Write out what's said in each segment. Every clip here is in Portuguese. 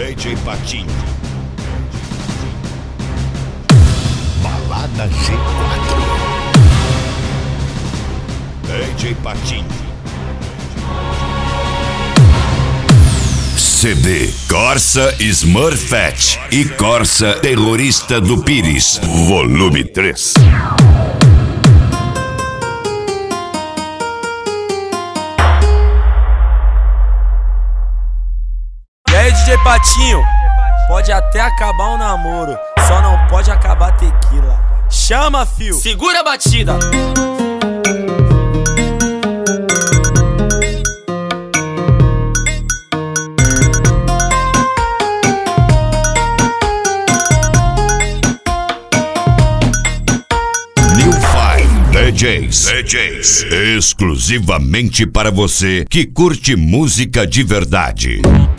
DJ Patinho. Balada G4. DJ Patinho. CD Corsa Smurfette e Corsa Terrorista do Pires, volume 3. E aí, DJ Patinho, pode até acabar o namoro, só não pode acabar a tequila. Chama, fio, segura a batida. DJs, exclusivamente para você que curte música de verdade.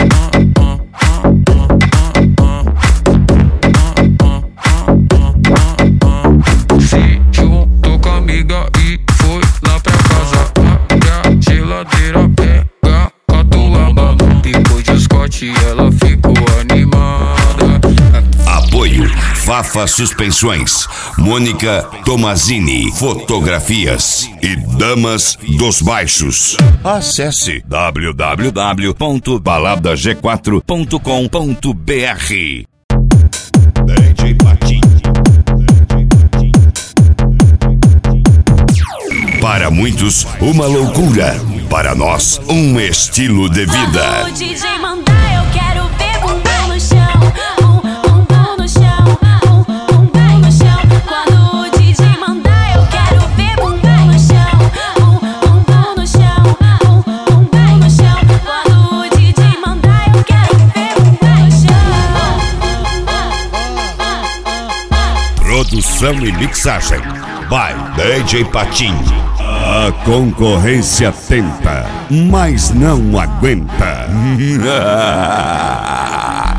Se juntou com a amiga e foi lá pra casa. Abre a geladeira, pega catulamba. Depois de Scott ela ficou animada. Apoio Fafa Suspensões, Mônica Tomazini Fotografias e Damas dos Baixos. Acesse www.baladag4.com.br. DJ Patinho. Para muitos, uma loucura. Para nós, um estilo de vida. Quando o DJ mandar, eu quero ver bumbum no chão. Produção e mixagem by DJ Patinho. A concorrência tenta, mas não aguenta.